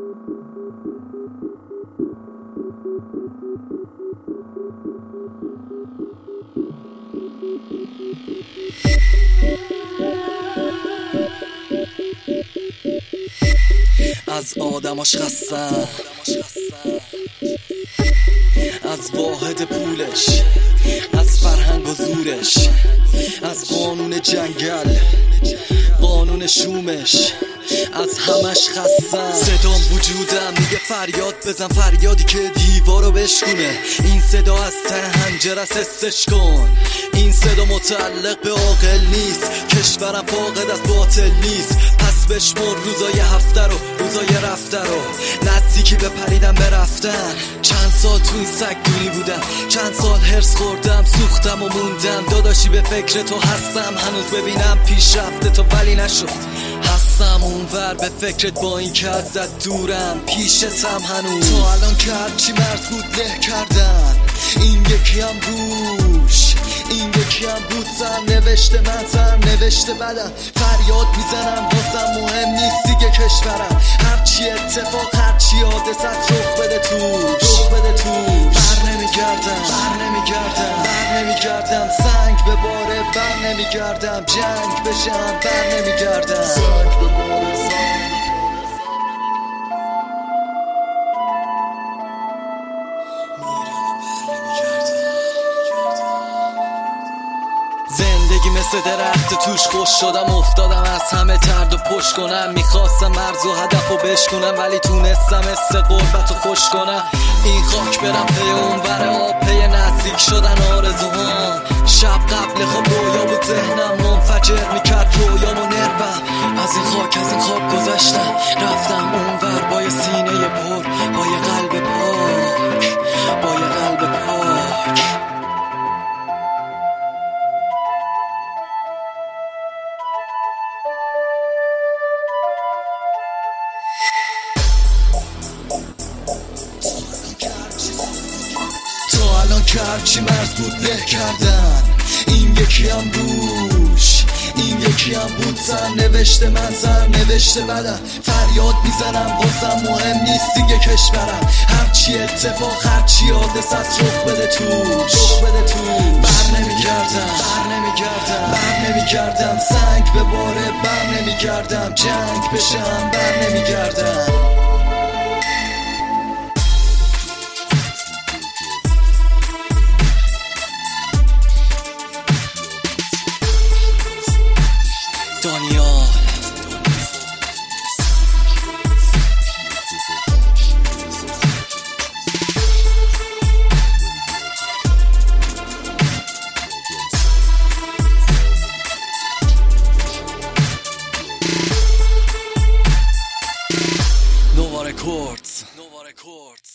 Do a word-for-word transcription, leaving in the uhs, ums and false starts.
از آدماش خستم، از واحد پولش، از فرهنگ و زورش، از قانون جنگل، قانون شومش، از همش خستم. صدام وجودم میگه فریاد بزن، فریادی که دیوارو بشکونه. این صدا از ته حنجره است، حسش کن. این صدا متعلق به عاقل نیست، کشورم فاقد از باطل نیست. پس بشمر روزای هفته رو، روزای رفته رو، نزدیکی به پریدم برفتن. چند سال تو این سگ دونی بودم، چند سال هرس خوردم، سوختم و موندم. داداشی به فکر تو هستم، هنوز ببینم پیش رفته تو ولی نشد. هستم اونور به فکرت با این که ازت دورم، پیشتم هنوز. تو الان کرد چی مرز بود له کردن، این یکی هم روش، این یکی هم بود سر نوشته. من سر نوشته بدم، فریاد میزنم بازم مهم نیست دیگه کشورم. هرچی اتفاق هرچی حادثت رخ بده توش، رخ بده توش. بر نمیگردم، بر نمیگردم، بر نمیگردم. سنگ به باره بر نمیگردم، جنگ بشم بر نمیگردم. سنگ به باره سنگ زندگی مثل درخت توش خوش شدم، افتادم از همه ترد و پشت کنم. میخواستم مرز و هدف رو بشکنم، ولی تونستم مثل قربت رو خوش کنم. این خاک برم پی اون ور آب، پی نزدیک شدن آرزوهام. شب قبل خواب رویا بود ذهنم منفجر میکرد رویام و نربم. از این خاک از این خواب گذشتم، رفتم اون ور با یه سینه پر، با یه قلب پاک، با یه قلب پاک. کرد چی مرز بود له کردن، این یکی هم روش، این یکی هم بود سر نوشته. من سر نوشته بدم، فریاد میزنم بازم مهم نیست دیگه کشورم. هرچی اتفاق هرچی حادثت رخ بده توش، رخ بده توش. بر نمیگردم، بر نمیگردم، بر نمیگردم. سنگ به باره بر نمیگردم، جنگ بشم بر نمیگردم. دانیال Nova Records Nova Records